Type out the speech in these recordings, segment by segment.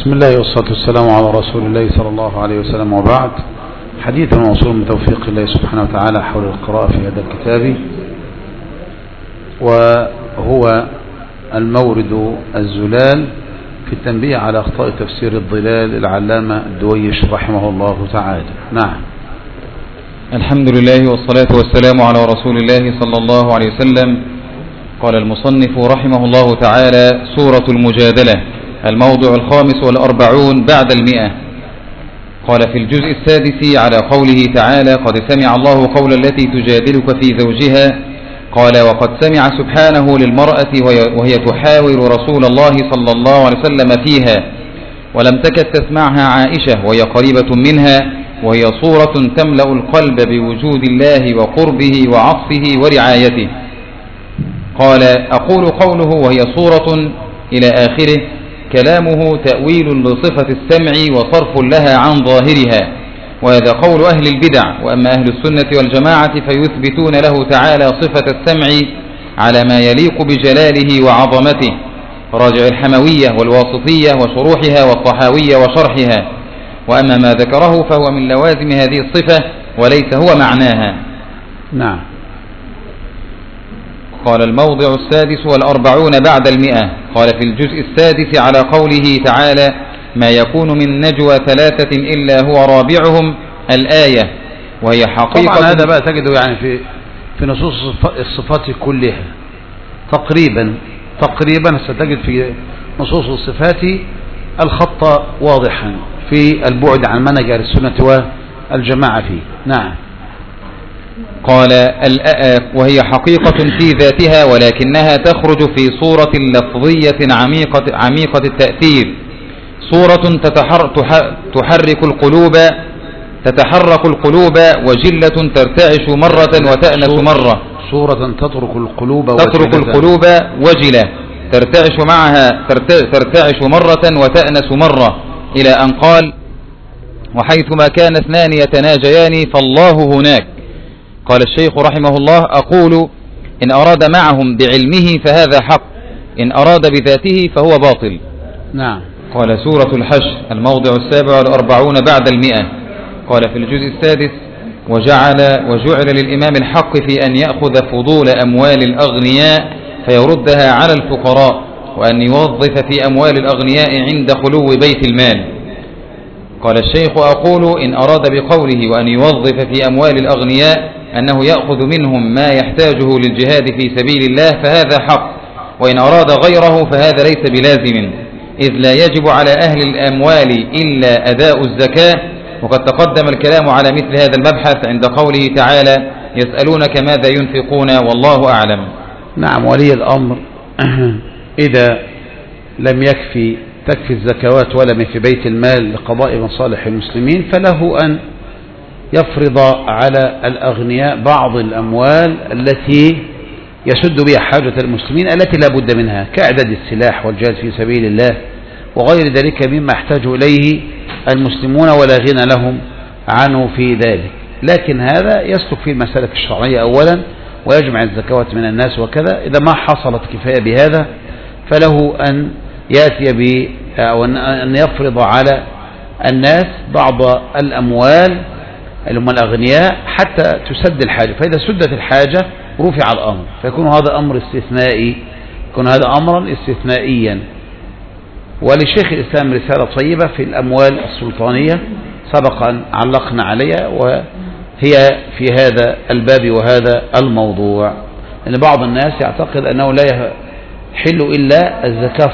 بسم الله والصلاة والسلام على رسول الله صلى الله عليه وسلم، وبعد. حديث موصول من توفيق الله سبحانه وتعالى حول القراءة في هذا الكتاب، وهو المورد الزلال في التنبيه على أخطاء تفسير الضلال العلامة الدويش رحمه الله تعالى. نعم. الحمد لله والصلاة والسلام على رسول الله صلى الله عليه وسلم. قال المصنف رحمه الله تعالى: سورة المجادلة، الموضع 45 بعد 100. قال في الجزء السادس على قوله تعالى: قد سمع الله قول التي تجادلك في زوجها. قال: وقد سمع سبحانه للمرأة وهي تحاور رسول الله صلى الله عليه وسلم فيها، ولم تكد تسمعها عائشة وهي قريبة منها، وهي صورة تملأ القلب بوجود الله وقربه وعطفه ورعايته. قال: أقول قوله وهي صورة إلى آخره كلامه تأويل لصفة السمع وصرف لها عن ظاهرها، وهذا قول أهل البدع. وأما أهل السنة والجماعة فيثبتون له تعالى صفة السمع على ما يليق بجلاله وعظمته، راجع الحموية والواسطية وشروحها والطحاوية وشرحها. وأما ما ذكره فهو من لوازم هذه الصفة وليس هو معناها. نعم. قال: الموضع 46 بعد 100. قال في الجزء السادس على قوله تعالى: ما يكون من نجوى 3 إلا هو رابعهم، الآية، وهي حقيقة. طبعا هذا بقى تجده يعني في نصوص الصفات كلها تقريبا ستجد في نصوص الصفات الخط واضحا في البعد عن منهج أهل السنة والجماعة فيه. نعم. قال: وهي حقيقة في ذاتها، ولكنها تخرج في صورة لفظية عميقة التأثير، صورة تتحرك القلوب وجلة ترتعش مرة وتأنس مرة. صورة تترك القلوب وجلة ترتعش مرة وتأنس مرة، إلى أن قال: وحيثما كان 2 يتناجيان فالله هناك. قال الشيخ رحمه الله: أقول إن أراد معهم بعلمه فهذا حق، إن أراد بذاته فهو باطل. نعم. قال: سورة الحشر، الموضع 47 بعد 100. قال في الجزء السادس: وجعل للإمام الحق في أن يأخذ فضول أموال الأغنياء فيردها على الفقراء، وأن يوظف في أموال الأغنياء عند خلو بيت المال. قال الشيخ: أقول إن أراد بقوله وأن يوظف في أموال الأغنياء أنه يأخذ منهم ما يحتاجه للجهاد في سبيل الله فهذا حق، وإن أراد غيره فهذا ليس بلازم، إذ لا يجب على أهل الأموال إلا أداء الزكاة. وقد تقدم الكلام على مثل هذا المبحث عند قوله تعالى: يسألونك ماذا ينفقون والله أعلم. نعم. ولي الأمر إذا لم تكفي الزكوات ولم في بيت المال لقضاء مصالح المسلمين، فله أن يفرض على الأغنياء بعض الأموال التي يسد بها حاجة المسلمين التي لا بد منها، كإعداد السلاح والجهاد في سبيل الله وغير ذلك مما يحتاج إليه المسلمون ولا غنى لهم عنه في ذلك. لكن هذا يسلك في المسالك الشرعية أولا، ويجمع الزكوات من الناس وكذا. إذا ما حصلت كفاية بهذا فله أن يأتي أو أن يفرض على الناس بعض الأموال اللي هم الأغنياء حتى تسد الحاجة، فإذا سدت الحاجة رفع الأمر، فيكون هذا أمر استثنائي، يكون هذا أمرا استثنائيا. ولشيخ الإسلام رسالة طيبة في الأموال السلطانية سبق أن علقنا عليها، وهي في هذا الباب وهذا الموضوع. لأن بعض الناس يعتقد أنه لا يحل إلا الزكاة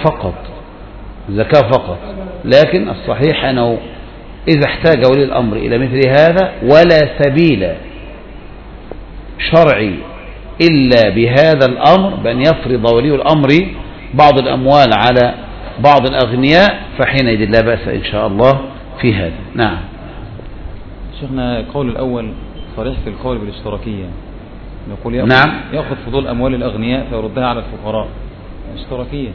فقط، لكن الصحيح أنه إذا احتاج ولي الأمر إلى مثل هذا ولا سبيل شرعي إلا بهذا الأمر، بأن يفرض ولي الأمر بعض الأموال على بعض الأغنياء، فحينئذ لا بأس إن شاء الله في هذا. نعم. شيخنا القول الأول صريح في القول بالاشتراكية، نقول يأخذ فضول أموال الأغنياء فيردها على الفقراء، اشتراكية.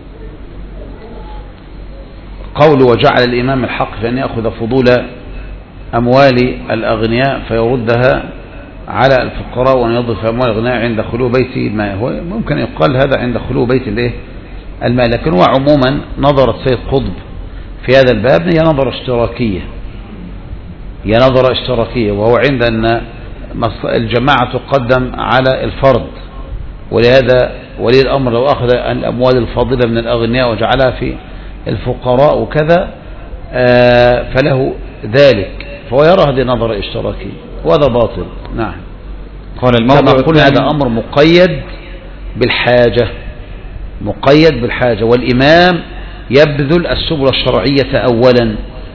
قول وجعل الإمام الحق في أن يأخذ فضول أموال الأغنياء فيردها على الفقراء، وأن يضف أموال الأغنياء عند خلو بيت المال. هو ممكن يقال هذا عند خلو بيت المال، لكن هو عموما نظرت سيد قطب في هذا الباب هي نظرة اشتراكية، هي نظرة اشتراكية، وهو عند أن الجماعة تقدم على الفرد، ولهذا ولي الأمر لو أخذ الأموال الفاضلة من الأغنياء وجعلها في الفقراء وكذا فله ذلك، فهو يرى هذه نظرة اشتراكية وهذا باطل. نعم. قال الموضوع قلنا هذا أمر مقيد بالحاجة، مقيد بالحاجة، والإمام يبذل السبل الشرعية أولا،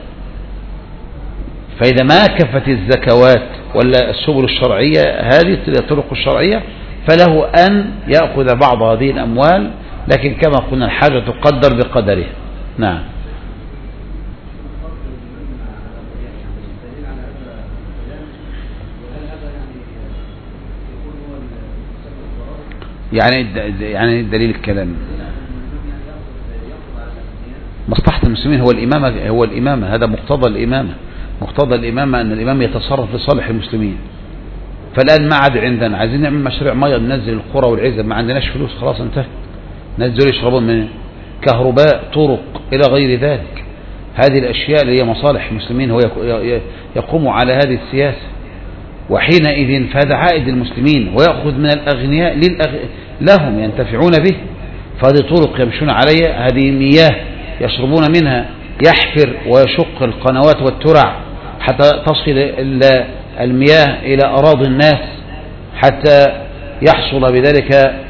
فإذا ما كفت الزكوات ولا السبل الشرعية هذه الطرق الشرعية فله أن يأخذ بعض هذه الأموال، لكن كما قلنا الحاجة تقدر بقدرها. نعم. يعني دليل الكلام مصلحة المسلمين هو الإمامة، هذا مقتضى الإمامة، مقتضى الإمامة أن الإمام يتصرف لصالح المسلمين. فالآن ما عاد عندنا، عايزين نعمل مشروع مياه ننزل القرى والعزب، ما عندناش فلوس خلاص انتهى، نزلوا يشربون من كهرباء طرق إلى غير ذلك. هذه الأشياء اللي هي مصالح المسلمين هو يقوم على هذه السياسة، وحينئذ فهذا عائد المسلمين ويأخذ من الأغنياء لهم ينتفعون به، فهذه طرق يمشون عليها، هذه مياه يشربون منها، يحفر ويشق القنوات والترع حتى تصل المياه إلى أراضي الناس حتى يحصل بذلك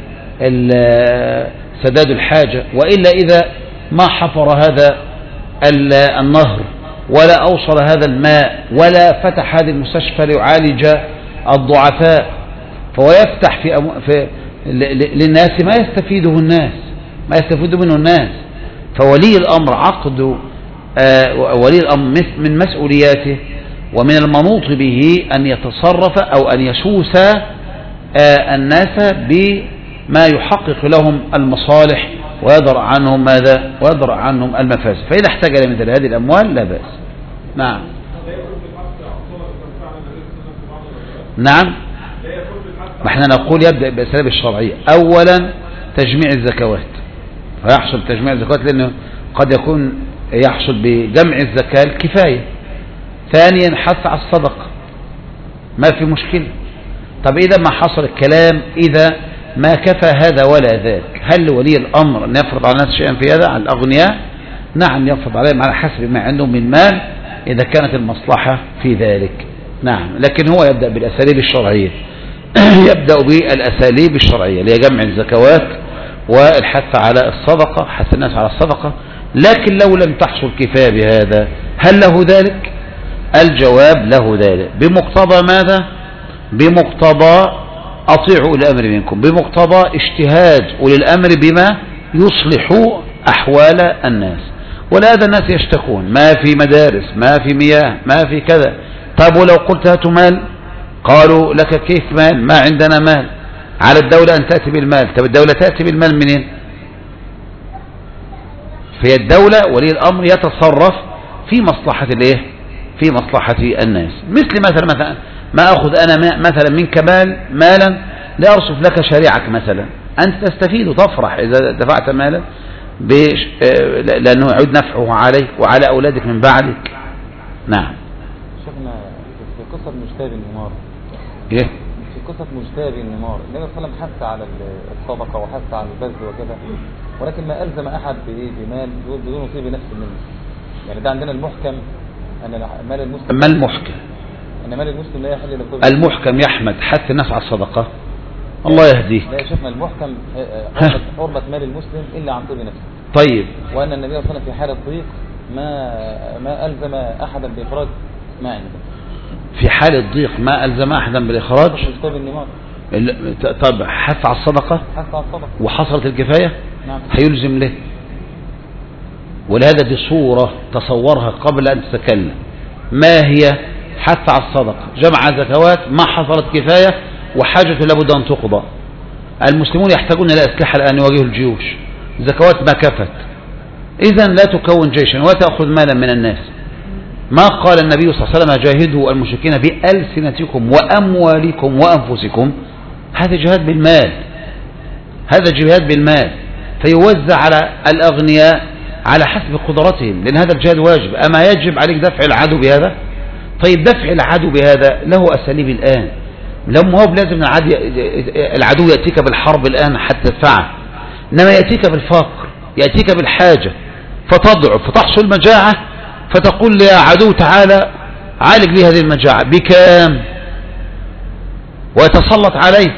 سداد الحاجة. وإلا إذا ما حفر هذا النهر ولا أوصل هذا الماء ولا فتح هذه المستشفى ليعالج الضعفاء، فهو يفتح للناس ما يستفيده الناس، ما يستفيد منه الناس. فولي الأمر ولي الأمر من مسؤولياته ومن المنوط به أن يتصرف أو أن يسوس الناس بما يحقق لهم المصالح ويدرأ عنهم ماذا؟ ويدرأ عنهم المفاسد. فإذا احتاج إلى مثل هذه الأموال لا بأس. نعم. نعم. ما احنا نقول يبدأ بأساليب الشرعية. أولا تجميع الزكوات، فيحصل تجميع الزكوات لأنه قد يكون يحصل بجمع الزكاة الكفاية. ثانيا حث على الصدقة، ما في مشكلة. طب إذا ما حصل الكلام إذا ما كفى هذا ولا ذاك، هل ولي الأمر أن يفرض على الناس شيئا في هذا على الأغنياء؟ نعم يفرض عليهم على حسب ما عندهم من مال إذا كانت المصلحة في ذلك. نعم. لكن هو يبدأ بالأساليب الشرعية يبدأ بالأساليب الشرعية لجمع الزكوات والحث على الصدقة، حث الناس على الصدقة. لكن لو لم تحصل كفاية بهذا هل له ذلك؟ الجواب له ذلك بمقتضى ماذا؟ بمقتضى أطيعوا أولي الأمر منكم، بمقتضى اجتهاد أولي الأمر بما يصلح أحوال الناس. ولهذا الناس يشتكون ما في مدارس، ما في مياه، ما في كذا. طب ولو قلت هاتوا مال قالوا لك كيف مال؟ ما عندنا مال، على الدولة أن تأتي بالمال. طب الدولة تأتي بالمال منين؟ في الدولة ولي الأمر يتصرف في مصلحة الايه؟ في مصلحة الناس. مثل مثلا ما أخذ أنا مثلا منك مالا لأرصف لك شريعك مثلا، أنت تستفيد وتفرح إذا دفعت مالا لأنه يعود نفعه عليك وعلى أولادك من بعدك. نعم. شيخنا في قصة مجتاب النمار، إيه؟ في قصة مجتاب النمار النبي صلى الله عليه وسلم حث على الصدقة وحث على البذل وكذا، ولكن ما ألزم أحد بمال بدون نصيب نفس منه. يعني ده عندنا المحكم أن مال المسلم، ما المحكم؟ أن مال المسلم لا يحل لكل. المحكم يحمد حث الناس على الصدقة، الله يهديك. لا يا شيخنا المحكم حرمة مال المسلم إلا عن طيب نفسه. طيب. وأن النبي صلى الله عليه وسلم في حالة ضيق ما ألزم أحدا بإخراج ما عنده. في حالة ضيق ما ألزم أحدا بالإخراج. طب حث على الصدقة، حث على الصدقة وحصلت الكفاية. نعم. هيلزم له. ولهذا دي صورة تصورها قبل أن تتكلم. ما هي؟ حث على الصدقة، جمع زكوات، ما حصلت كفاية وحاجة لابد أن تقضى. المسلمون يحتاجون إلى أسلحة الآن يواجهوا الجيوش، زكوات ما كفت، إذن لا تكون جيشا وتأخذ مالا من الناس. ما قال النبي صلى الله عليه وسلم جاهدوا المشركين بألسنتكم وأموالكم وأنفسكم؟ هذا جهاد بالمال، هذا جهاد بالمال. فيوزع على الأغنياء على حسب قدرتهم، لأن هذا الجهاد واجب. أما يجب عليك دفع العدو بهذا؟ طيب دفع العدو بهذا له أساليب الآن، لما هو لازم العدو يأتيك بالحرب الآن حتى تدفعه، إنما يأتيك بالفقر، يأتيك بالحاجة فتضعف فتحصل مجاعة، فتقول يا عدو تعالى عالج لي هذه المجاعة بكام، ويتسلط عليك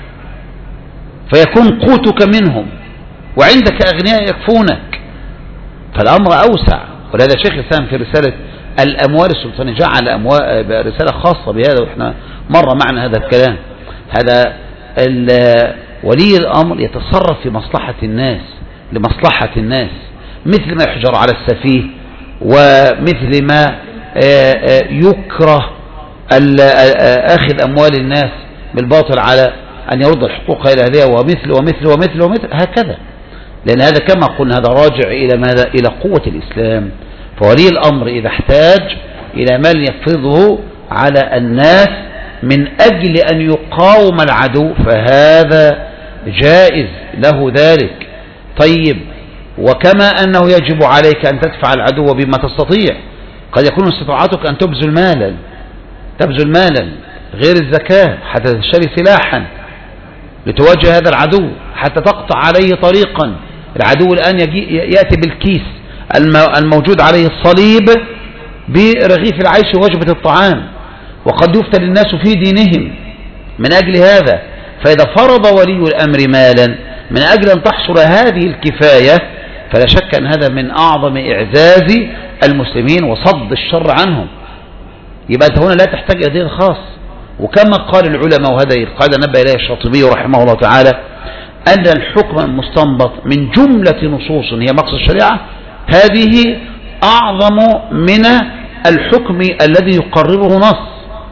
فيكون قوتك منهم، وعندك أغنياء يكفونك، فالأمر أوسع. ولهذا شيخ الإسلام في رسالة الأموال السلطانية جعل رسالة خاصة بهذا، وإحنا مرة معنا هذا الكلام. هذا ولي الأمر يتصرف في مصلحة الناس، لمصلحة الناس، مثل ما يحجر على السفيه، ومثل ما يكره أخذ أموال الناس بالباطل على أن يرد الحقوق إلى أهلها، ومثل ومثل ومثل ومثل هكذا. لأن هذا كما قلنا هذا راجع إلى ماذا؟ إلى قوة الإسلام. فولي الأمر إذا احتاج إلى مال يفرضه على الناس من أجل أن يقاوم العدو فهذا جائز له ذلك. طيب، وكما أنه يجب عليك أن تدفع العدو بما تستطيع، قد يكون استطاعتك أن تبذل مالا غير الزكاة حتى تشتري سلاحا لتواجه هذا العدو، حتى تقطع عليه طريقا. العدو الآن يأتي بالكيس الموجود عليه الصليب برغيف العيش ووجبة الطعام، وقد يفتن الناس في دينهم من أجل هذا. فإذا فرض ولي الأمر مالا من أجل أن تحصل هذه الكفاية، فلا شك أن هذا من أعظم إعزاز المسلمين وصد الشر عنهم. يبقى أنت هنا لا تحتاج إلى دين خاص. وكما قال العلماء، وهذا القاعدة نبه إليه الشاطبي رحمه الله تعالى، أن الحكم المستنبط من جملة نصوص هي مقصد الشريعة هذه أعظم من الحكم الذي يقرره نص،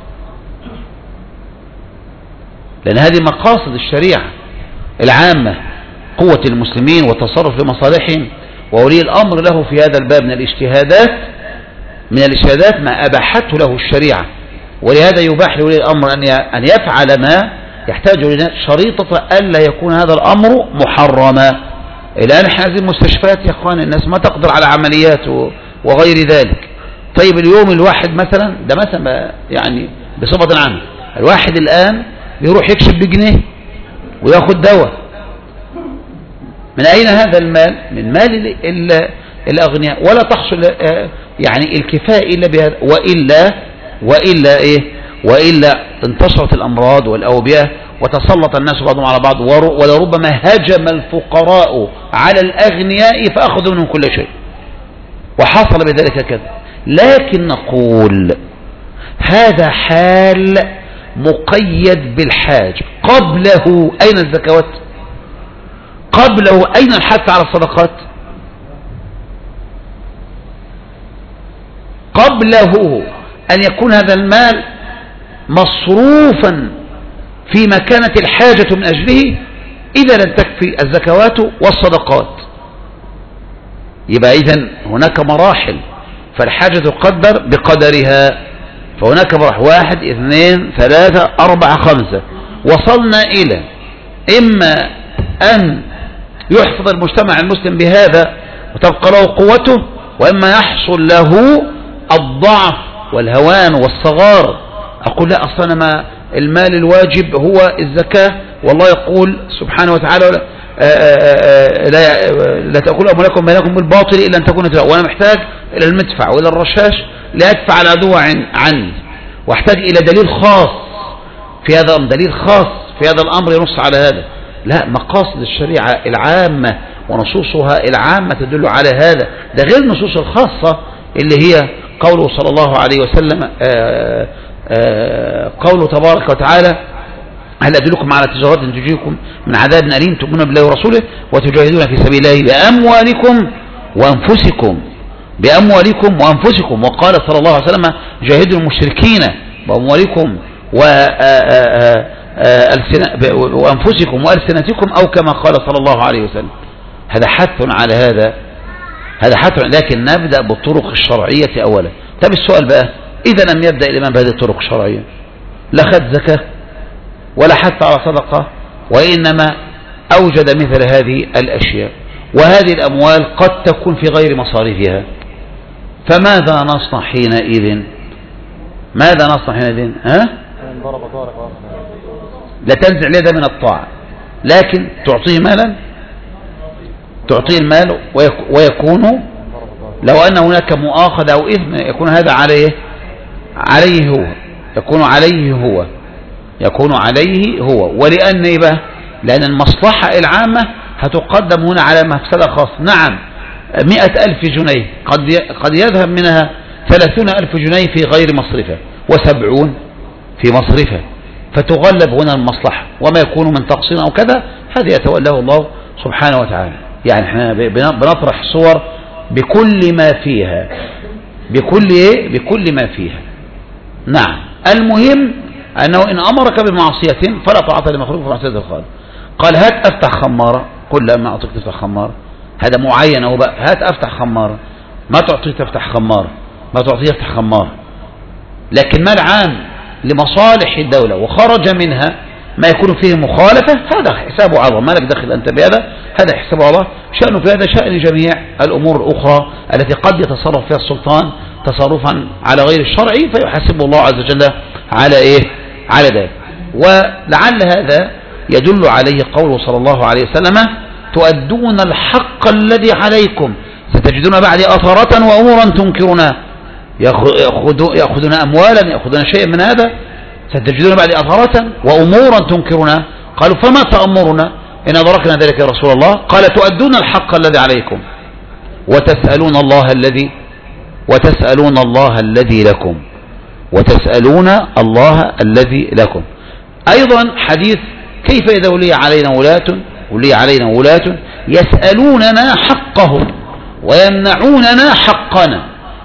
لأن هذه مقاصد الشريعة العامة، قوة المسلمين والتصرف لمصالحهم. وولي الأمر له في هذا الباب من الاجتهادات ما أباحته له الشريعة. ولهذا يباح لولي الأمر أن يفعل ما يحتاج إلى شريطة ألا يكون هذا الأمر محرما. الآن احنا هذه المستشفيات يا اخوان الناس ما تقدر على عمليات وغير ذلك. طيب اليوم الواحد مثلا، ده مثلا يعني بصفة عامة، الواحد الآن يروح يكشف بجنيه وياخد دواء. من أين هذا المال؟ من مال الأغنياء، ولا تحصل يعني الكفاءة إلا بهذا، وإلا انتشرت الأمراض والأوبئة وتسلط الناس بعضهم على بعض، ولربما هجم الفقراء على الأغنياء فأخذوا منهم كل شيء، وحصل بذلك كذا. لكن نقول هذا حال مقيد بالحاج. قبله أين الزكوات؟ قبله أين الحث على الصدقات؟ قبله أن يكون هذا المال مصروفا فيما كانت الحاجة من أجله، إذا لن تكفي الزكوات والصدقات. يبقى إذن هناك مراحل، فالحاجة تقدر بقدرها. فهناك مراحل 1 2 3 4 5. وصلنا إلى إما أن يحفظ المجتمع المسلم بهذا وتبقى له قوته، وإما يحصل له الضعف والهوان والصغار. أقول لا، أصلا ما المال الواجب هو الزكاة، والله يقول سبحانه وتعالى لا تأكلوا أموالكم بينكم بالباطل إلا أن تكون تجارة، وأنا محتاج إلى المدفع وإلى الرشاش لأدفع العدو عني، واحتاج إلى دليل خاص في هذا الأمر، دليل خاص في هذا الأمر ينص على هذا. لا، مقاصد الشريعة العامة ونصوصها العامة تدل على هذا. ده غير النصوص الخاصة اللي هي قوله صلى الله عليه وسلم، قوله تبارك وتعالى: هل أدلكم على تجارات تنجيكم من عذاب أليم تؤمنون بالله ورسوله وتجاهدون في سبيل الله بأموالكم وأنفسكم. وقال صلى الله عليه وسلم: جاهدوا المشركين بأموالكم وأنفسكم وألسنتكم، أو كما قال صلى الله عليه وسلم. هذا حث على هذا، لكن نبدأ بالطرق الشرعية أولا. طب السؤال بقى، إذا لم يبدأ الإمام بهذه الطرق الشرعية، لا خد زكاة ولا حث على صدقة، وإنما أوجد مثل هذه الأشياء، وهذه الأموال قد تكون في غير مصاريفها، فماذا نصنع حينئذ؟ ماذا نصنع حينئذ؟ لا تنزع اليد من الطاعة، لكن تعطيه مالا، تعطيه المال، ويكون لو أن هناك مؤاخذة أو إثم يكون هذا عليه هو، يكون عليه هو. ولأن إيه؟ لأن المصلحة العامة هتقدم هنا على مفسدة خاصة. نعم 100,000 جنيه قد يذهب منها 30,000 جنيه في غير مصرفة و70 في مصرفة، فتغلب هنا المصلحة، وما يكون من تقصير أو كذا هذا يتولاه الله سبحانه وتعالى. يعني احنا بنطرح صور بكل ما فيها، بكل ما فيها. نعم المهم أنه إن أمرك بمعصية فلا طاعة لمخلوق في معصية الخالق. قال هات أفتح خمارة، كل ما أعطيك تفتح خمارة، هذا معين أو بقى هات أفتح خمارة، ما تعطيه تفتح خمارة، ما تعطيه يفتح خمارة. لكن مال عام لمصالح الدولة وخرج منها ما يكون فيه مخالفة، هذا حسابه على الله، ما لك دخل أنت بهذا، هذا حسابه على الله. شأنه في هذا شأن جميع الأمور الأخرى التي قد يتصرف فيها السلطان تصرفا على غير الشرعي، فيحاسبه الله عز وجل على على ذلك. ولعل هذا يدل عليه قوله صلى الله عليه وسلم تؤدون الحق الذي عليكم ستجدون بعد أثرة وأمورا تنكرونها. يأخذون أموالا، يأخذون شيئا من هذا، ستجدون بعد أثرة وأمورا تنكرونها. قالوا فما تأمرنا إن أدركنا ذلك يا رسول الله؟ قال تؤدون الحق الذي عليكم وتسألون الله الذي لكم، وتسألون الله الذي لكم. أيضا حديث كيف إذا ولي علينا ولاة يسألوننا حقهم ويمنعوننا حقنا.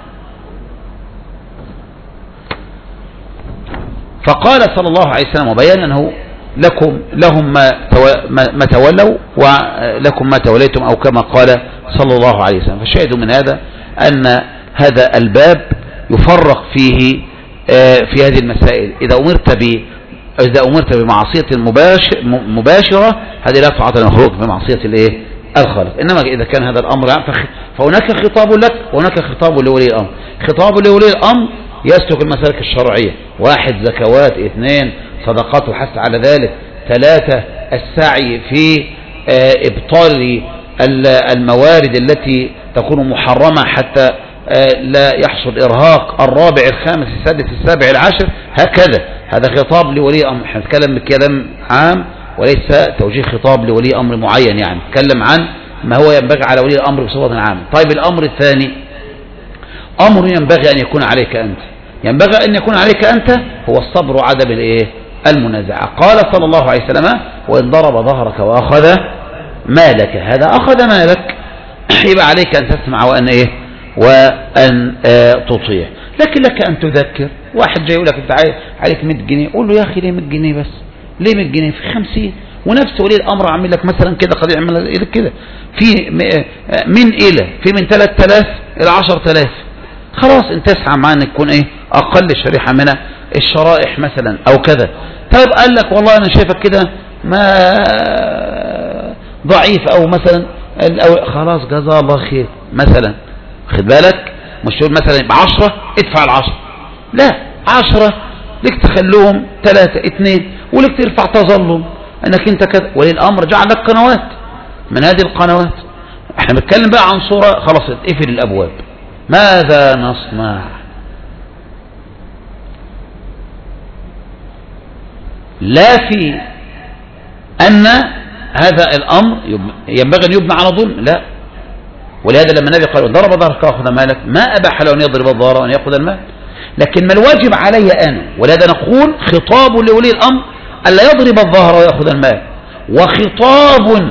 فقال صلى الله عليه وسلم وبيان أنه لهم ما تولوا ولكم ما توليتم، أو كما قال صلى الله عليه وسلم. فالشاهد من هذا أن هذا الباب يفرق فيه في هذه المسائل. إذا أمرت بمعصية مباشرة هذه لا طاعة للمخلوق بمعصية الخالق. إنما إذا كان هذا الأمر فهناك خطاب لك وهناك خطاب لولي الأمر. خطاب لولي الأمر يسلك المسالك الشرعية: 1 زكوات، 2 صدقات وحث على ذلك، 3 السعي في إبطال الموارد التي تكون محرمة حتى لا يحصل إرهاق، 4 5 6 7 10 هكذا. هذا خطاب لولي أمر. احنا نتكلم بكلام عام وليس توجيه خطاب لولي أمر معين، يعني نتكلم عن ما هو ينبغي على ولي الأمر بصفة عامة. طيب الأمر الثاني أمر ينبغي أن يكون عليك أنت، ينبغي أن يكون عليك أنت هو الصبر وعدم المنازعة. قال صلى الله عليه وسلم وإن ضرب ظهرك وأخذ مالك، هذا أخذ مالك يبقى عليك أن تسمع وأن تطيع. لكن لك أن تذكر. واحد جاي يقول لك أنت عليك 100 جنيه، قول له يا أخي ليه 100 جنيه بس؟ ليه 100 جنيه؟ في 50. ونفس ولي الأمر عامل لك مثلا كده، قد يعمل لك كده في من 3000 إلى 10,000. خلاص انت تسعى معاه ان تكون أقل شريحة من الشرائح مثلا أو كذا. طيب قال لك والله أنا شايفك كده ما ضعيف أو مثلا خلاص جزاه الله خير مثلا، خد بالك، مش تقول مثلا يبقى 10 ادفع 10، لا 10 لك تخلوهم 3 2 ولك ترفع تظلم انك انت كذا. ولي الامر جعل لك قنوات من هذه القنوات. احنا بنتكلم بقى عن صورة خلاص اتقفل الابواب، ماذا نصنع؟ لا في ان هذا الامر ينبغي ان يبنى على ظلم، لا. ولهذا لما النبي قال ضرب ظهرك واخذ مالك ما اباح له ان يضرب الظهر وان ياخذ المال. لكن ما الواجب علي انا؟ ولهذا نقول خطاب لولي الامر الا يضرب الظهر وياخذ المال، وخطاب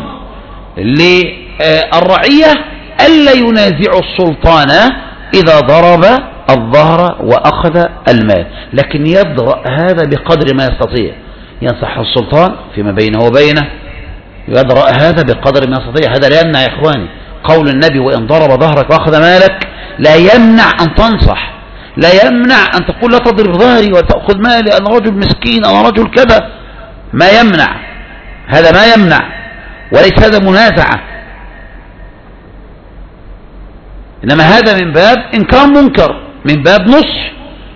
للرعيه الا ينازع السلطان اذا ضرب الظهر واخذ المال. لكن يدرأ هذا بقدر ما يستطيع، ينصح السلطان فيما بينه وبينه، يدرأ هذا بقدر ما يستطيع. هذا لا يمنع يا إخواني قول النبي وإن ضرب ظهرك وأخذ مالك، لا يمنع أن تنصح، لا يمنع أن تقول لا تضرب ظهري وتأخذ مالي، أنا رجل مسكين، أنا رجل كذا، ما يمنع، هذا ما يمنع، وليس هذا منازعة. إنما هذا من باب إنكار منكر، من باب نصح،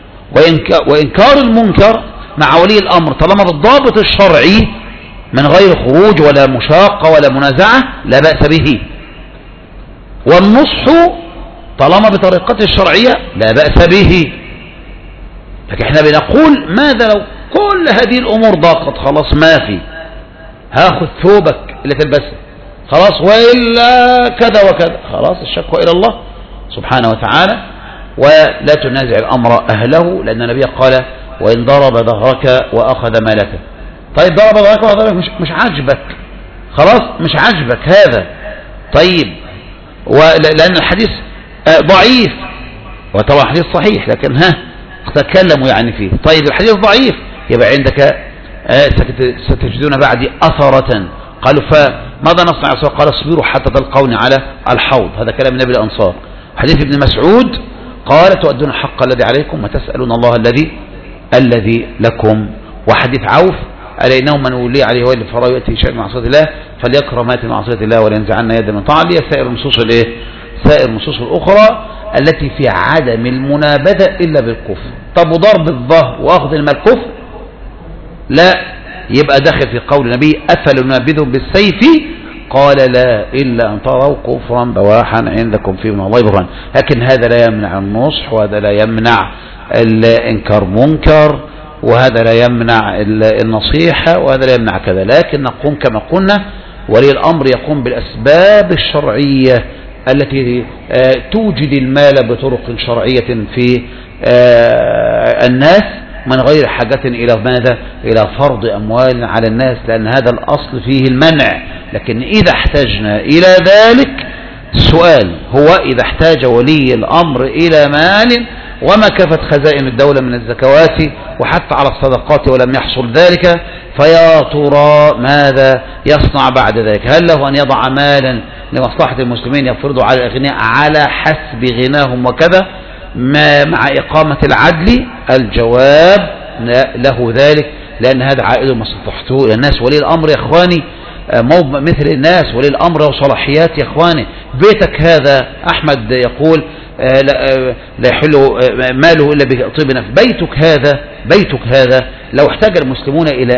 وإنكار المنكر مع ولي الأمر طالما بالضابط الشرعي من غير خروج ولا مشاقة ولا منازعة لا بأس به، والنصح طالما بطريقته الشرعية لا بأس به. لكن احنا بنقول ماذا لو كل هذه الأمور ضاقت؟ خلاص ما في، هاخذ ثوبك اللي تلبسه خلاص، وإلا كذا وكذا، خلاص الشكوى إلى الله سبحانه وتعالى، ولا تنازع الأمر أهله، لأن النبي قال وإن ضرب ظهرك وأخذ مالك. طيب ضرب ظهرك وأخذ مالك مش عاجبك، خلاص مش عاجبك هذا، طيب لأن الحديث ضعيف، وطبعا حديث صحيح لكن تكلموا يعني فيه. طيب الحديث ضعيف، يبقى عندك ستجدون بعدي أثرة. قالوا فماذا نصنع؟ قال اصبروا حتى تلقوني على الحوض. هذا كلام النبي الأنصار. حديث ابن مسعود قال تؤدون الحق الذي عليكم وتسألون الله الذي لكم. وحديث عوف ألا إنه من ولي عليه ويل فلا يأتي شيء من معصية الله فليكره ما يأتي من معصية الله ولينزعن يدا من طاعة. سائر النصوص سائر النصوص الأخرى التي في عدم المنابذة إلا بالكفر. طب وضرب الظهر وأخذ المال كفر؟ لا، يبقى داخل في قول النبي أفل ننابذهم بالسيف قال لا إلا أن تروا كفرا بواحا عندكم فيه من الله برهان. لكن هذا لا يمنع النصح، وهذا لا يمنع الإنكار منكر، وهذا لا يمنع النصيحة، وهذا لا يمنع كذا. لكن نقوم كما قلنا، ولي الأمر يقوم بالأسباب الشرعية التي توجد المال بطرق شرعية في الناس من غير حاجة إلى ماذا؟ إلى فرض أموال على الناس، لأن هذا الأصل فيه المنع. لكن إذا احتاجنا إلى ذلك، السؤال هو إذا احتاج ولي الأمر إلى مال وما كفت خزائن الدولة من الزكوات وحتى على الصدقات ولم يحصل ذلك، فيا ترى ماذا يصنع بعد ذلك؟ هل له أن يضع مالا لمصلحة المسلمين يفرض على الأغنياء على حسب غناهم وكذا مع إقامة العدل؟ الجواب له ذلك، لأن هذا عائد مصلحته إلى الناس. ولي الأمر يا إخواني مثل الناس، ولي الأمر له صلاحيات يا إخواني. بيتك هذا أحمد يقول لا يحل ماله إلا بطيب نفس. بيتك هذا لو احتاج المسلمون إلى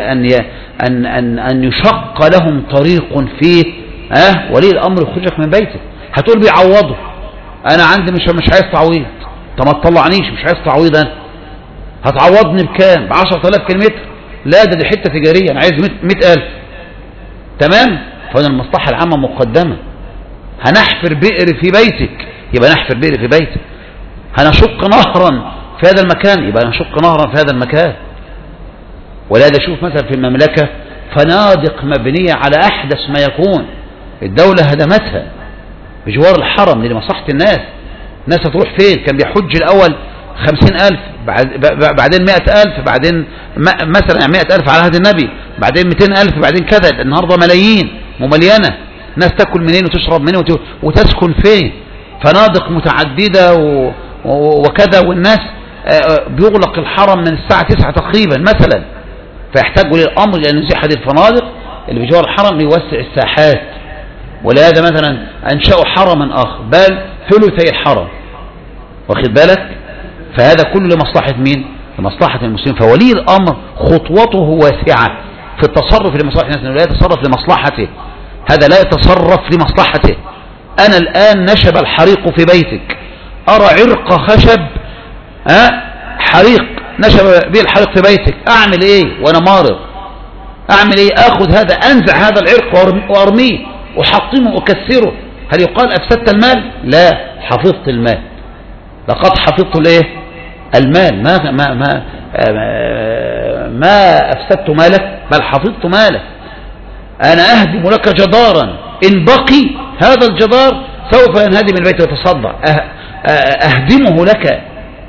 أن يشق لهم طريق فيه ولي الأمر يخرجك من بيتك. هتقول بيعوضه، أنا عندي مش عايز تعويض. طب ما تطلعنيش، مش عايز تعويض، أنا هتعوضني بكام؟ ب10,000 كيلومتر؟ لا، ده دي حتة تجارية، أنا عايز 100,000. تمام؟ فهنا المصلحة العامة مقدمة. هنحفر بئر في بيتك، يبقى نحفر بئر في بيتك. هنشق نهرا في هذا المكان، يبقى نشق نهرا في هذا المكان. ولهذا شوف مثلا في المملكة فنادق مبنية على أحدث ما يكون، الدولة هدمتها بجوار الحرم لمصلحة الناس. الناس هتروح فين؟ كان بيحج الأول 50,000، بعدين 100,000، بعدين مثلا 100,000 على عهد النبي، بعدين 200,000، بعدين كذا. النهاردة ملايين مملينة، الناس تأكل منين وتشرب منين وتسكن فين؟ فنادق متعددة وكذا. والناس بيغلق الحرم من الساعة 9 تقريبا مثلا، فيحتاج ولي الأمر لأن يزيح هذه الفنادق اللي بجوار الحرم ليوسع الساحات. ولهذا مثلا أنشأوا حرما آخر بل ثلثي الحرم، واخد بالك؟ فهذا كله لمصلحة مين؟ لمصلحة المسلمين. فولي الأمر خطوته واسعة في التصرف لمصلحة الناس، لا يتصرف لمصلحته، هذا لا يتصرف لمصلحته. أنا الآن نشب الحريق في بيتك، أرى عرق خشب حريق نشب به الحريق في بيتك، أعمل إيه وأنا مارض؟ أعمل إيه؟ أخذ هذا، أنزع هذا العرق وأرميه وحطمه وكسره. هل يقال أفسدت المال؟ لا، حفظت المال. لقد حفظت الايه؟ المال. ما أفسدت مالك بل حفظت مالك. أنا أهدم لك جدارا، إن بقي هذا الجدار سوف ينهدم البيت ويتصدع، أهدمه لك.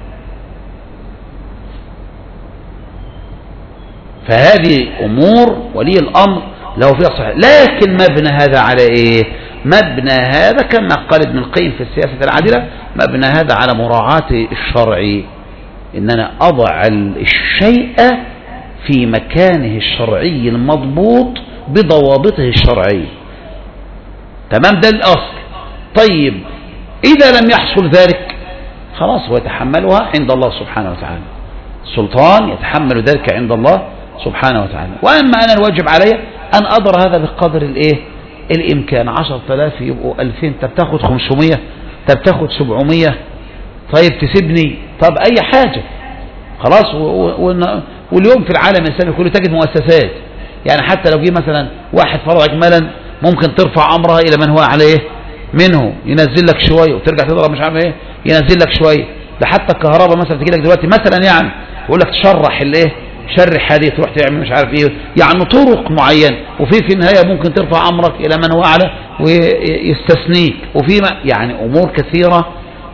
فهذه أمور ولي الأمر له فيها صحيح. لكن مبنى هذا على إيه؟ مبنى هذا كما قال ابن القيم في السياسة العادلة، مبنى هذا على مراعاة الشرع، إن أنا أضع الشيء في مكانه الشرعي المضبوط بضوابطه الشرعية. تمام؟ ده الأصل. طيب إذا لم يحصل ذلك خلاص هو يتحملها عند الله سبحانه وتعالى. السلطان يتحمل ذلك عند الله سبحانه وتعالى. وأما أنا الواجب علي أن أضر هذا بقدر الإمكان. 10,000 يبقوا 2000، طب تاخد 500، طب تاخد 700، طيب تسيبني، طب أي حاجة خلاص. واليوم في العالم الإسلامي كله تجد مؤسسات، يعني حتى لو جه مثلا واحد فرع إجمالا ممكن ترفع أمرها إلى من هو عليه منه، ينزل لك شوية وترجع تضرب مش عارف إيه، ينزل لك شوية. ده حتى الكهرباء مثلا تجي لك دلوقتي مثلا يعني يقول لك تشرح شرح هذه، تروح تعمل مش عارف ايه، يعني طرق معينه. وفي النهايه ممكن ترفع امرك الى من هو اعلى ويستثنيك، وفي يعني امور كثيره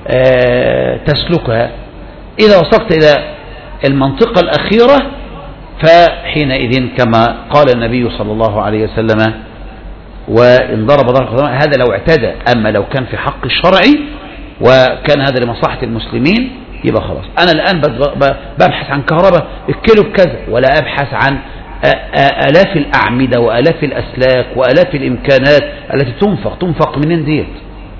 تسلكها. اذا وصلت الى المنطقه الاخيره فحينئذ كما قال النبي صلى الله عليه وسلم وان ضرب ضربا هذا لو اعتدى. اما لو كان في حق الشرعي وكان هذا لمصلحه المسلمين يبقى خلاص. أنا الآن ببحث عن كهرباء الكيلو بكذا، ولا أبحث عن آلاف الأعمدة وآلاف الأسلاك وآلاف الإمكانات التي تنفق منين ديت؟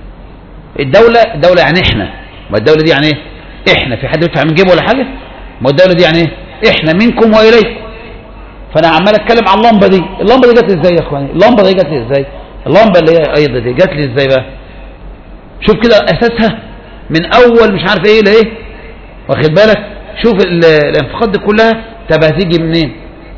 الدولة يعني إحنا، ما الدولة دي يعني إيه؟ إحنا في حد يدفع من جيبه ولا حاجة؟ ما الدولة دي يعني إيه؟ إحنا منكم وإليكم. فأنا عمال أتكلم عن اللمبة دي، اللمبة دي جات لي إزاي يا إخواني؟ اللمبة دي جات لي إزاي؟ اللمبة اللي هي أيضا دي جات لي إزاي بقى؟ شوف كده أساسها من أول مش عارف إيه لإيه، واخد بالك؟ شوف الانفاقات دي كلها طب هتيجي منين؟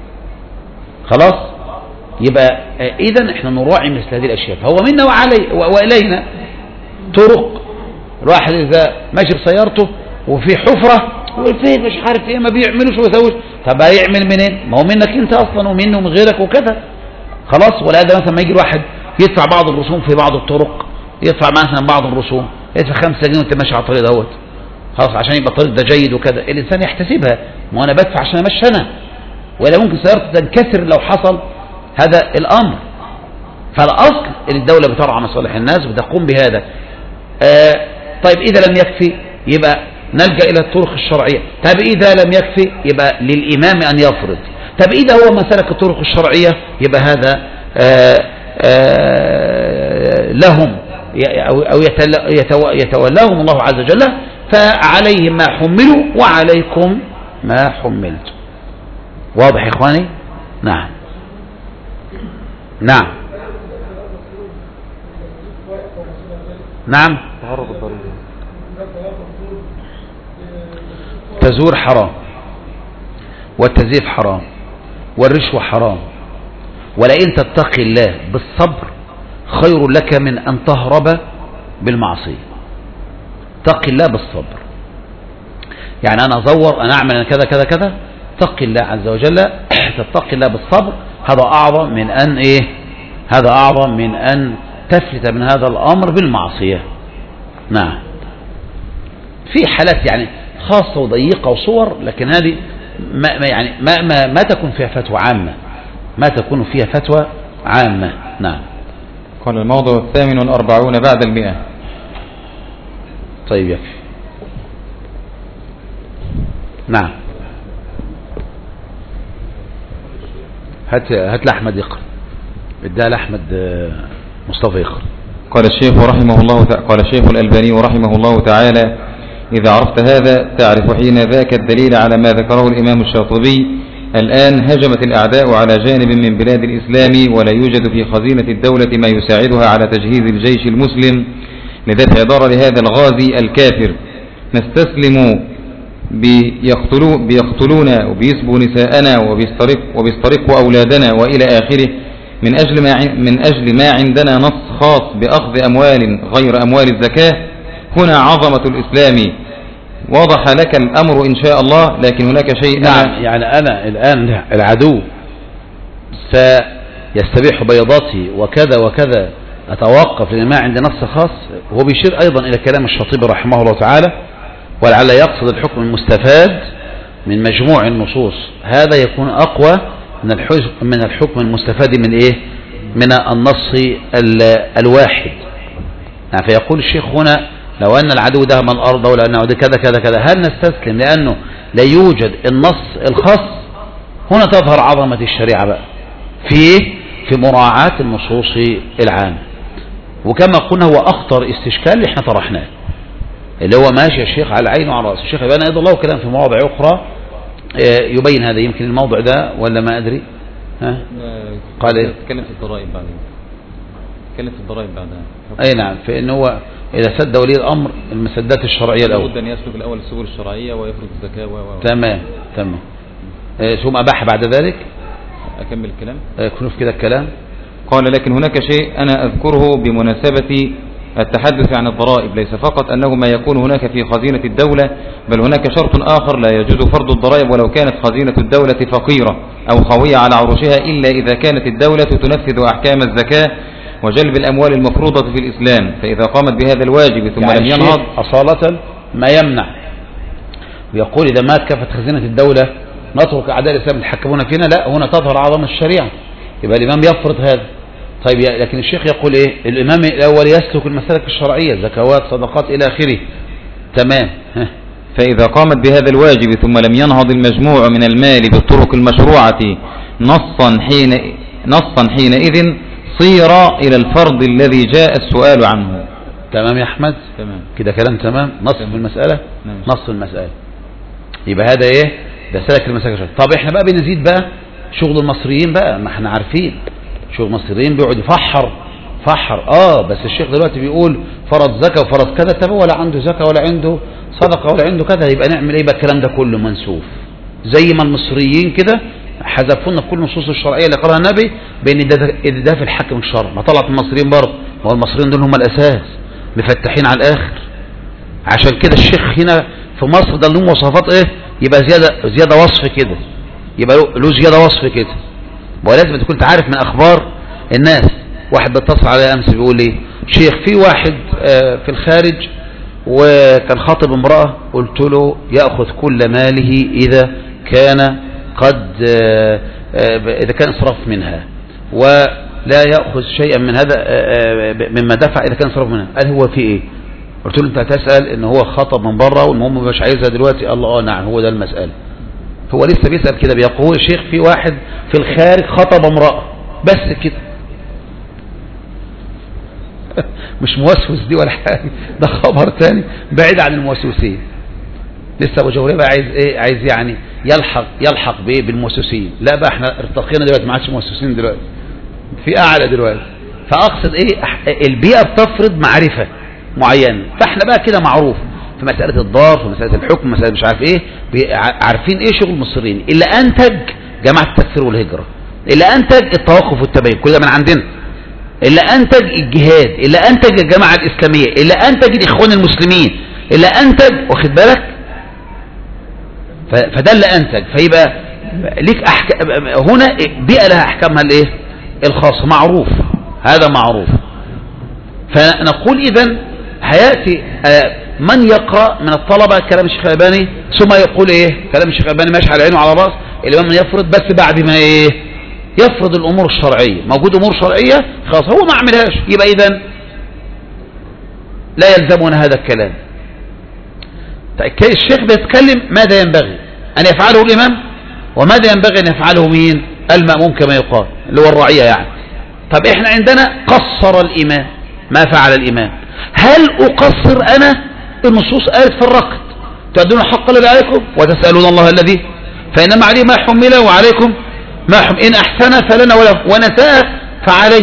خلاص. يبقى اذا احنا نراعي مثل هذه الاشياء. فهو منا والينا طرق. الواحد اذا ماشي بسيارته وفي حفره وفي مش عارف ايه ما بيعملوش ويسويش، طب هيعمل منين؟ ما هو منك انت اصلا ومنه ومن غيرك وكذا. خلاص. ولا ده مثلا ما يجي الواحد يدفع بعض الرسوم في بعض الطرق، يدفع مثلا بعض الرسوم يدفع 5 جنيه وانت ماشي على الطريق دوت خلاص عشان يبقى الطريق ده جيد وكذا. الانسان يحتسبها، ما انا بدفع عشان امشي انا، ولا ممكن سيارتي تنكسر لو حصل هذا الامر. فالاصل ان الدوله بترعى مصالح الناس وتقوم بهذا. طيب اذا لم يكفي يبقى نلجا الى الطرق الشرعيه. طب اذا لم يكفي يبقى للامام ان يفرض. طب اذا هو ما سلك الطرق الشرعيه يبقى هذا لهم او يتولاهم الله عز وجل، فعليهم ما حملوا وعليكم ما حملتم. واضح يا اخواني؟ نعم نعم نعم. تزور حرام، والتزييف حرام، والرشوة حرام، ولئن تتقي الله بالصبر خير لك من أن تهرب بالمعصية. اتق الله بالصبر، يعني أنا أزور، أنا أعمل كذا كذا كذا، اتق الله عز وجل، تتقي الله بالصبر. هذا أعظم من أن إيه؟ هذا أعظم من أن تفلت من هذا الأمر بالمعصية. نعم. في حالات يعني خاصة وضيقة وصور، لكن هذه ما تكون فيها فتوى عامة، ما تكون فيها فتوى عامة. نعم. قال الموضوع 48 بعد 100. طيب يكفي. نعم. هات لأحمد يقرأ، اديها لأحمد مصطفى يقرأ. قال الشيخ رحمه الله قال الشيخ الألباني رحمه الله تعالى: إذا عرفت هذا تعرف حين ذاك الدليل على ما ذكره الإمام الشاطبي: الآن هجمت الأعداء على جانب من بلاد الإسلام، ولا يوجد في خزينة الدولة ما يساعدها على تجهيز الجيش المسلم لدفع ضرر هذا الغازي الكافر. نستسلم بيقتلون وبيسبوا نساءنا وبيسترقوا أولادنا وإلى آخره، من أجل ما عندنا نص خاص بأخذ أموال غير أموال الزكاة. هنا عظمة الإسلام. واضح لك الأمر إن شاء الله، لكن هناك شيء. نعم. يعني أنا الآن العدو سيستبيح بيضاتي وكذا وكذا، أتوقف لأن ما عندي نص خاص. هو بيشير أيضا إلى كلام الشاطبي رحمه الله تعالى، ولعل يقصد الحكم المستفاد من مجموع النصوص. هذا يكون أقوى من الحكم المستفاد من إيه؟ من النص الواحد. يعني فيقول الشيخ هنا: لو أن العدو دهم الأرض ولا أنه كذا كذا كذا، هل نستسلم لأنه لا يوجد النص الخاص؟ هنا تظهر عظمة الشريعة بقى في مراعاة النصوص العامة. وكما قلنا هو أخطر استشكال اللي احنا طرحناه، اللي هو ماشي الشيخ على عينه وعلى رأسه. الشيخ يبان أيضا له كلام في مواضع أخرى يبين هذا، يمكن الموضع ده ولا ما أدري. ها قال ايه؟ تكلم في الضرائب بعدين، تكلم في الضرائب بعدها. أي نعم، فإن هو إذا سد ولي الأمر المسدات الشرعية الأول لابد أن يسلك الأول السبل الشرعية ويفرض الزكاة تمام تمام. ثم أباح بعد ذلك. أكمل الكلام. يكون في كده الكلام. قال لكن هناك شيء أنا أذكره بمناسبة التحدث عن الضرائب، ليس فقط أنه ما يكون هناك في خزينة الدولة، بل هناك شرط آخر لا يجوز فرض الضرائب ولو كانت خزينة الدولة فقيرة أو خاوية على عروشها، إلا إذا كانت الدولة تنفذ أحكام الزكاة وجلب الأموال المفروضة في الإسلام، فإذا قامت بهذا الواجب ثم يعني لم ينهض أصالة ما يمنع، ويقول إذا ما كفت خزينة الدولة نترك أعداء الإسلام يتحكمون فينا، لا هنا تظهر عظمة الشريعة، يبقى الإمام يفرض هذا. طيب لكن الشيخ يقول إيه؟ الإمام الأول يسلك المسالك الشرعية، زكوات صدقات إلى آخره. تمام. فإذا قامت بهذا الواجب ثم لم ينهض المجموع من المال بالطرق المشروعة نصا حينئذ صير إلى الفرض الذي جاء السؤال عنه. تمام يا أحمد. تمام كده كلام تمام. نص في المسألة. نص في المسألة. يبقى هذا إيه؟ ده سلك المسالك الشرعية. طب إحنا بقى بنزيد بقى شغل المصريين بقى، ما احنا عارفين شغل المصريين بيقعد يفحر بس الشيخ دلوقتي بيقول فرض زكاة وفرض كذا، طب ولا عنده زكاة ولا عنده صدقة ولا عنده كذا، يبقى نعمل ايه بقى؟ الكلام ده كله منسوف، زي ما المصريين كده حذفونا كل النصوص الشرعية اللي قالها النبي بان ده في الحكم الشرعي، ما طلعت المصريين برضه، ما هو المصريين دول هم الاساس مفتحين على الاخر. عشان كده الشيخ هنا في مصر ده له مواصفات ايه؟ يبقى زيادة وصف كده، يبقى له زيادة وصف كده، ولازم تكون تعرف من اخبار الناس. واحد بيتصل علي امس بيقول لي شيخ في واحد في الخارج وكان خاطب امرأة، قلت له يأخذ كل ماله إذا كان إسراف منها، ولا يأخذ شيئا من هذا مما دفع إذا كان إسراف منها. قال هو في إيه؟ قلت له أنت هتسأل إن هو خطب من بره والمهم مش عايزها دلوقتي. الله نعم هو ده المسألة. هو لسه بيسأل كده، بيقول الشيخ في واحد في الخارج خطب امرأة بس كده مش موسوس دي ولا حاجة، ده خبر تاني بعيد عن الموسوسين. لسه ابو جوريه بقى عايز ايه؟ عايز يعني يلحق بايه؟ بالموسوسين. لا بقى احنا ارتقينا دلوقتي، ما عادش موسوسين دلوقتي، في اعلى دلوقتي. فاقصد ايه؟ البيئة بتفرض معرفة معينة، فاحنا بقى كده معروف في مسألة الضار، في مسألة الحكم، مسألة مش عارف ايه، عارفين ايه شغل المصريين. اللي انتج جماعة التكفير والهجرة، اللي انتج التوقف والتبين، كل ده من عندنا. اللي أنتج الجهاد، اللي أنتج الجماعة الإسلامية، اللي أنتج الإخوان المسلمين، اللي أنتج، واخد بالك؟ فده اللي أنتج. فيبقى ليك هنا بيئة لها أحكامها الإيه؟ الخاصة، معروف، هذا معروف. فنقول إذن هيأتي من يقرأ من الطلبة كلام الشيخ الألباني ثم يقول إيه؟ كلام الشيخ الألباني ماشي على عينه وعلى رأس، الإمام من يفرض بس بعد ما إيه؟ يفرض الأمور الشرعية. موجود أمور شرعية خلاص هو ما عملهاش، يبقى إذن لا يلزمنا هذا الكلام. الشيخ بيتكلم ماذا ينبغي أن يفعله الإمام وماذا ينبغي أن يفعله مين؟ المأموم كما يقال، اللي هو الرعية يعني. طب إحنا عندنا قصر الإمام، ما فعل الإمام. هل أقصر أنا؟ النصوص قالت في الرقد تؤدون حق الذي عليكم وتسألون الله الذي، فإنما عليه ما حمل وعليكم ما حم، إن أحسن فلنا وإن أساء فعليه.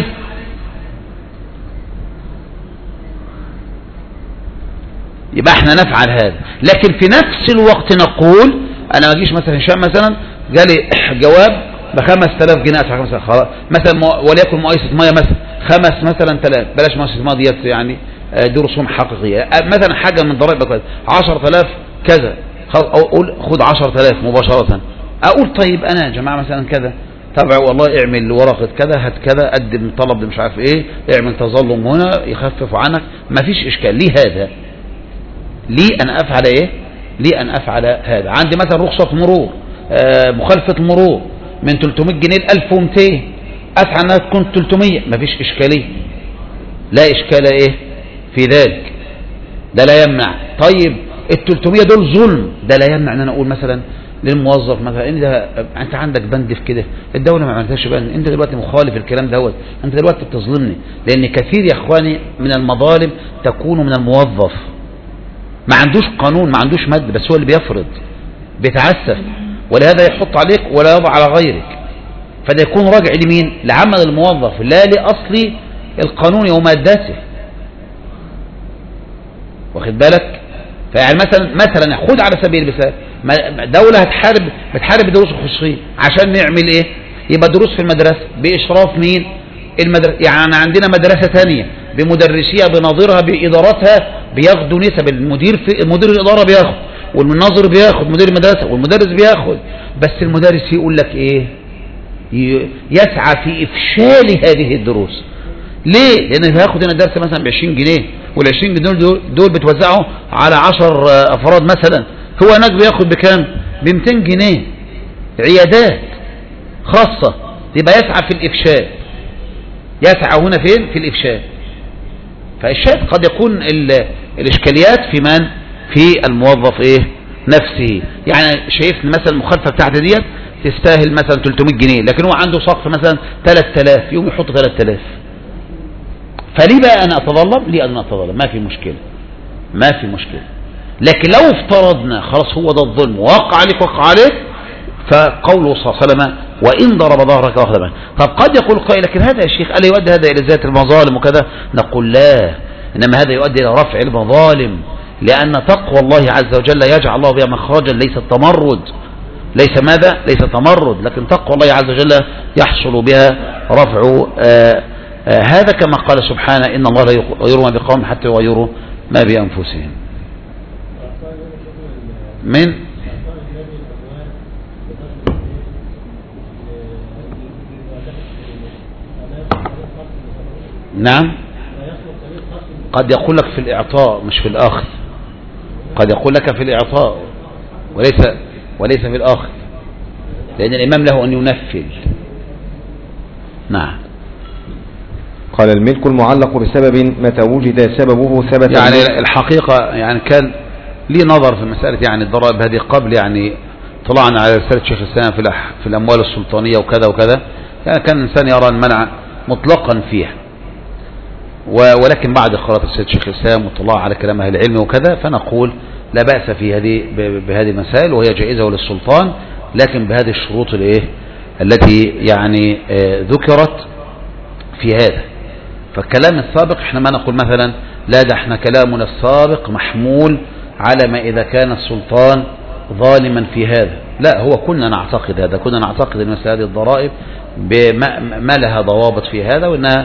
يبقى احنا نفعل هذا، لكن في نفس الوقت نقول أنا ما أجيش مثلا هشام مثلا جالي جواب ب5000 جنيه أدفع 5000 خلاص مثلا، وليكن مؤسسة مية مثلا مثلا 3، بلاش مؤسسة مية ديت يعني دي رسوم حقيقية، مثلا حاجة من ضرائب كذا 10000 كذا، أقول خد 10000 مباشرة. أقول طيب أنا يا جماعة مثلا كذا، تابع والله اعمل ورقة كذا، هات كذا، قدم طلب مش عارف ايه، اعمل تظلم هنا يخفف عنك، ما فيش إشكال. ليه هذا؟ ليه أن أفعل ايه؟ ليه أن أفعل هذا؟ عندي مثلا رخصة مرور، مخالفة المرور من 300 جنيه ل 1200، أسعى أنها تكون 300، ما فيش إشكالية، لا إشكال ايه في ذلك، ده لا يمنع. طيب ال 300 دول ظلم، ده لا يمنع أن أنا أقول مثلا للموظف مثلا انت عندك بند في كده، الدولة ما عملتهاش بند، انت دلوقتي مخالف الكلام دوت، انت دلوقتي بتظلمني. لان كثير يا اخواني من المظالم تكون من الموظف، ما عندوش قانون، ما عندوش مد، بس هو اللي بيفرض، بيتعسف، ولهذا يحط عليك ولا يضع على غيرك. فده يكون راجع لمين؟ لعمل الموظف لا لأصل القانون ومادته. واخد بالك؟ فيعني مثلا خد على سبيل المثال دولة بتحارب دروس الخصوصية عشان نعمل ايه؟ يبقى دروس في المدرسة بإشراف مين؟ المدرسة. يعني عندنا مدرسة ثانية بمدرسيها بناظرها بإدارتها بياخدوا نسب، مدير الإدارة بياخد، والناظر بياخد، مدير المدرسة والمدرس بياخد، بس المدرس يقول لك ايه؟ يسعى في إفشال هذه الدروس. ليه؟ لأنه هياخد هنا درس مثلا ب20 جنيه، وال20 جنيه دول بتوزعوا على 10 أفراد مثلا، هو هناك بياخد بكام؟ ب200 جنيه عيادات خاصة. يبقى يسعى في الإفشال، يسعى هنا فين؟ في الإفشال. فالشاهد قد يكون الإشكاليات في من؟ في الموظف ايه؟ نفسه. يعني شايف مثلا المخالفة بتاعته ديت تستاهل مثلا 300 جنيه، لكن هو عنده سقف مثلا 3000، يوم يحط 3000. فليه بقى انا اتظلم؟ ليه انا اتظلم؟ ما في مشكلة، ما في مشكلة. لكن لو افترضنا خلاص هو ده الظلم وقع عليك وقع عليك، فقوله صلى الله عليه وسلم وإن ضرب ظهرك واخذ منه. طب قد يقول قائل لكن هذا يا شيخ ألا يؤدي هذا إلى زيادة المظالم وكذا؟ نقول لا، إنما هذا يؤدي إلى رفع المظالم، لأن تقوى الله عز وجل يجعل الله بها مخرجا، ليس التمرد، ليس ماذا؟ ليس تمرد، لكن تقوى الله عز وجل يحصل بها رفع هذا، كما قال سبحانه إن الله لا يغير ما بقوم حتى يغيروا ما بأنفسهم. من نعم، قد يقول لك في الإعطاء مش في الأخذ، قد يقول لك في الإعطاء وليس في الأخذ، لأن الإمام له أن ينفذ. نعم. قال الملك المعلق بسبب متى وجد سببه ثبت. يعني الحقيقة يعني كان لي نظر في مسألة يعني الضرائب هذه قبل، يعني طلعنا على رسالة شيخ الإسلام في الأموال السلطانية وكذا وكذا، يعني كان الإنسان يرى المنع مطلقا فيها، ولكن بعد قراءة السيد شيخ الإسلام واطلاع على كلام أهل العلم وكذا، فنقول لا بأس في بهذه المسائل، وهي جائزة للسلطان، لكن بهذه الشروط التي يعني ذكرت في هذا. فالكلام السابق احنا ما نقول مثلا لا، ده احنا كلامنا السابق محمول على ما إذا كان السلطان ظالما في هذا، لا، هو كنا نعتقد هذا، كنا نعتقد ان مثل هذه الضرائب ما لها ضوابط في هذا، وانها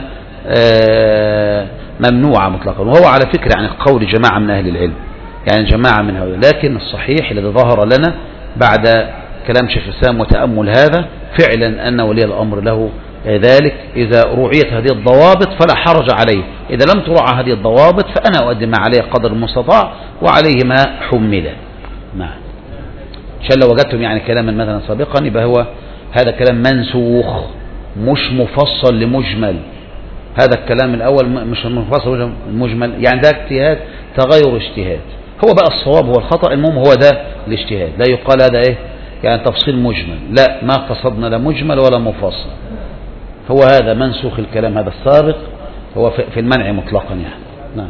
ممنوعة مطلقا. وهو على فكرة يعني قول جماعة من أهل العلم، يعني جماعة من هؤلاء، لكن الصحيح الذي ظهر لنا بعد كلام شيخ الإسلام وتأمل هذا فعلا أن ولي الأمر له ذلك، إذا رعيت هذه الضوابط فلا حرج عليه، إذا لم ترعى هذه الضوابط فأنا أؤدي ما عليه قدر المستطاع وعليه ما حمله. نعم. عشان لو وجدتم يعني كلاما مثلا سابقا يبقى هو هذا كلام منسوخ مش مفصل لمجمل، هذا الكلام الأول مش مفصل المجمل، يعني ده اجتهاد تغير اجتهاد، هو بقى الصواب هو الخطأ، المهم هو ده الاجتهاد، لا يقال هذا ايه يعني تفصيل مجمل، لا، ما قصدنا لا مجمل ولا مفصل، هو هذا منسوخ الكلام هذا السابق، هو في المنع مطلقا يعني. نعم.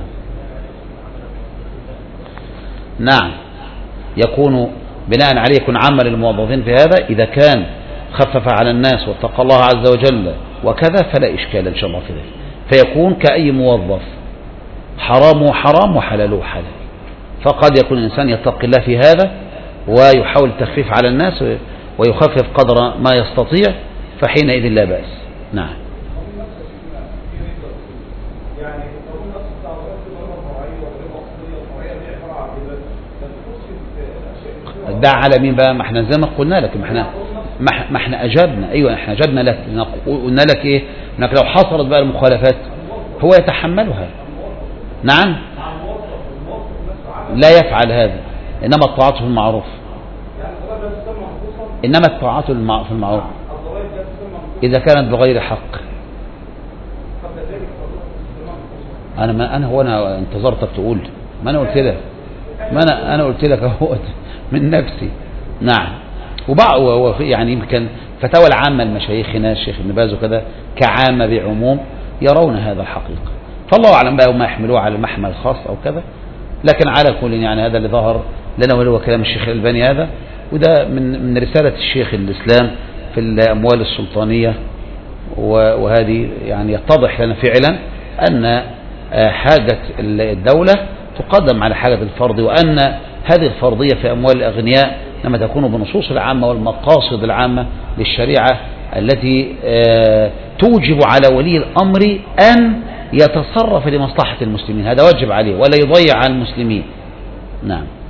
نعم، يكون بناء عليه يكون عمل الموظفين في هذا، إذا كان خفف على الناس واتقى الله عز وجل وكذا فلا إشكال إن شاء الله في ذلك، فيكون كأي موظف، حرامه حرام وحلاله حلال، فقد يكون الإنسان يتقي الله في هذا ويحاول التخفيف على الناس ويخفف قدر ما يستطيع، فحينئذ لا بأس. نعم. ده على مين بقى؟ ما احنا زي ما قلنا لك، ما احنا اجبنا، ايوه احنا اجبنا لك، قلنا لك ايه؟ انك لو حصلت بقى المخالفات هو يتحملها. نعم، لا يفعل هذا، انما الطاعات في المعروف، انما الطاعات في المعروف اذا كانت بغير حق. انا انتظرتك تقول، ما انا قلت لك، ما انا قلت لك اهو من نفسي. نعم. يعني يمكن فتاوى العامة لمشايخنا الشيخ ابن باز وكذا كعامة بعموم يرون هذا الحقيقة، فالله أعلم بقى وما يحملوه على المحمل الخاص أو كذا. لكن على كل يعني هذا اللي ظهر لنا وهو كلام الشيخ الألباني هذا، وده من رسالة الشيخ الإسلام في الأموال السلطانية. وهذه يعني يتضح لنا فعلا أن حاجة الدولة تقدم على حاجة الفرد، وأن هذه الفرضية في أموال الأغنياء لما تكون بنصوص العامة والمقاصد العامة للشريعة التي توجب على ولي الأمر أن يتصرف لمصلحة المسلمين، هذا واجب عليه ولا يضيع على المسلمين. نعم.